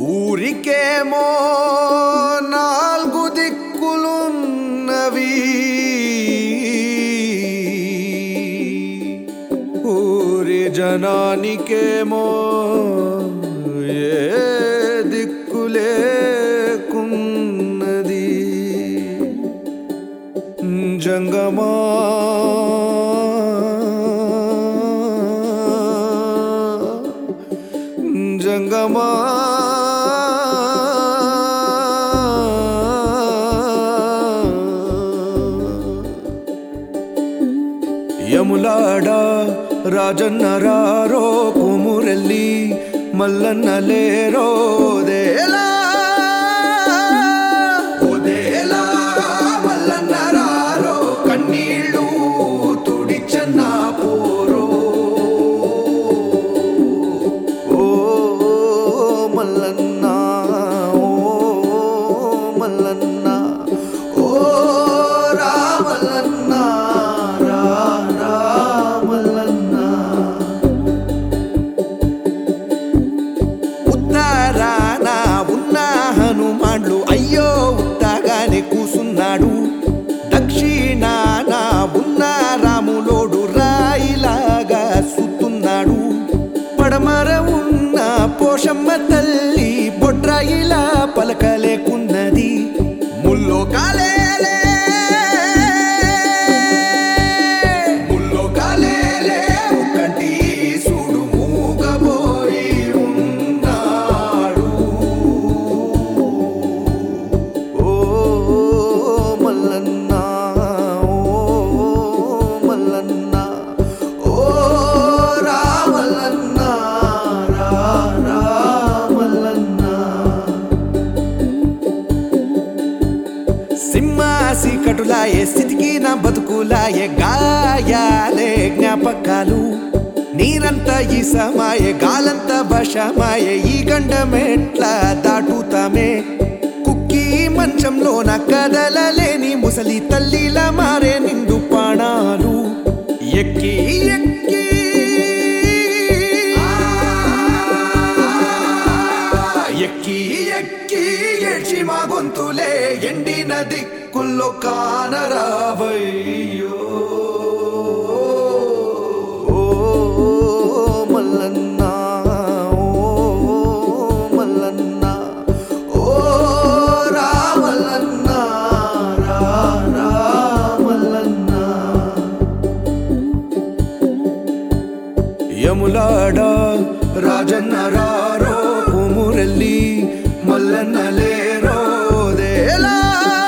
ఊరికేమో నాలుగు దిక్కులున్నవి, ఊరి జనానికేమో ఏ దిక్కులేకున్నది. జంగమా జంగమా యములాడ రాజన్న రారో కుమురెల్లి మల్లన్న లేరో దేలా ఓదేలా మల్లన్న రారో కన్నీళ్ళు తుడిచన్న పోరో. ఓ మల్లన్న ఓ మల్లన్న ఓ రామల్లన్న రామల్లన్న. ఉత్తరాన ఉన్న హనుమాన్లు అయ్యో ఉత్తగానే కూసున్నాడు, దక్షిణాన ఉన్న రాములోడు రాయిలాగా సుతున్నాడు, పడమర ఉన్న పోషమ్మ తల్లి బొడ్రాయిలా పలకలేకున్నది. ముల్లో కాలేలే ముల్లో కాలేలే కంటి చూడు మూగబోయి ఉన్నాడు. ఓ మల్లన్న ఓ మల్లన్న ఓ రామల్లన్న రామల్లన్న. సింహాసి కటులాయే స్థితికి నా బతుకులాయే గాయాలే జ్ఞాపకాలు, నీరంతా ఈ సమాయే గాలంతా భాషమాయే ఈ గండమెట్లా దాటుతామే. కుక్కి మంచంలో నా కదలలేని ముసలి తల్లిలా మారే నిండు పాణాలు ఎక్కి ఎక్కి ఎక్కి ఎక్కి ఏడ్చి మా గొంతులే ఎండిన దిక్కుల్లో కానరావయ్యో. ఓ మల్లన్న ఓ మల్లన్న ఓ రామల్లన్న రామల్లన్న. యములాడ రాజన్న రారో కుమురెల్లి మల్లన్న లేరో దేలా